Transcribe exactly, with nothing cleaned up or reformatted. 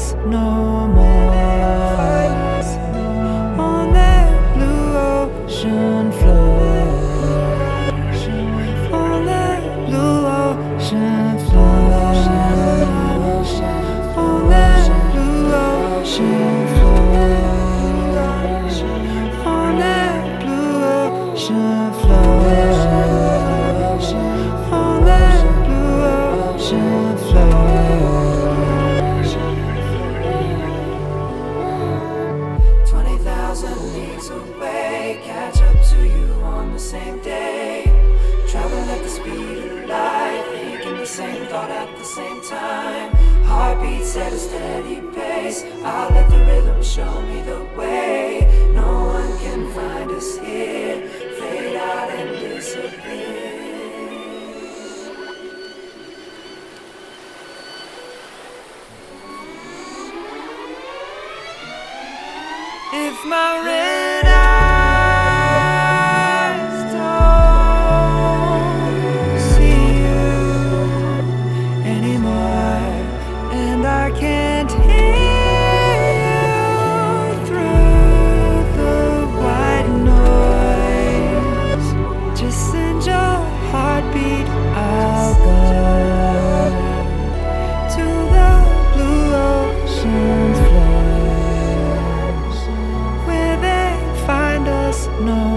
us no more on that blue ocean floor, on that blue ocean floor, on that blue ocean floor, on that blue ocean floor, on that blue ocean floor. Twenty thousand leagues away, catch up to you on the same day. Traveling at the speed of light, thinking the same thought at the same time. Heartbeats at a steady pace, I'll let the rhythm show me the way. No one can find us here, fade out and disappear. If my red eyes don't see you anymore, and I can't hear you through the white noise, just send your heartbeat. I'll go to the blue ocean floor, no